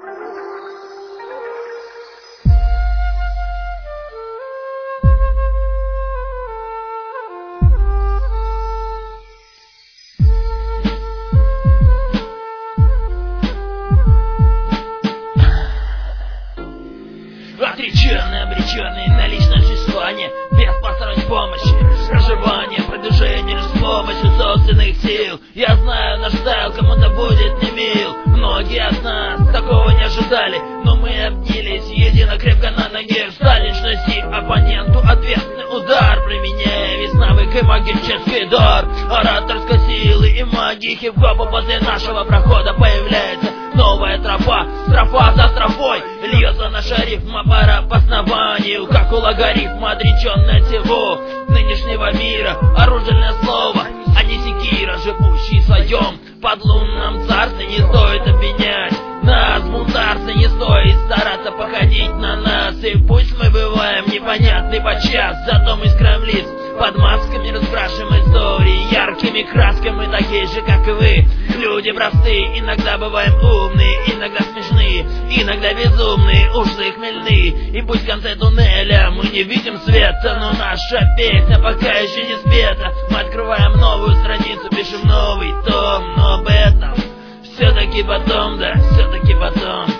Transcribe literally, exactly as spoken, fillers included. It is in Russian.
Отреченный, обреченный на личное существование, без посторонней помощи, проживание, продвижение лишь с помощью собственных сил. Я знаю, наш стайл кому-то будет не мил. Многие от нас такого не ожидали, но мы обнялись едино крепко на ноге, встали лишь нанести оппоненту ответный удар, применяя весь навык и магический дар ораторской силы и магии хип-хопа. После нашего прохода появляется новая тропа, строфа за строфой льется наша рифма пора по основанию, как у логарифма, отреченная от всего нынешнего мира. Оружейное слово, а не секира, живущий в своем подлунном царстве. Не стоит обвинять нас, бунтарцы, не стоит стараться походить на нас. И пусть мы бываем непонятны подчас, зато мы скроем лиц под масками, раскрашиваем истории яркими красками, такие же, как и вы. Люди простые, иногда бываем умные, иногда смешные, иногда безумные, ушлые, хмельные. И пусть в конце туннеля мы не видим света, но наша песня пока еще не спета. Мы открываем новую страницу, пишем новый том, но об этом все-таки потом, да, все-таки потом.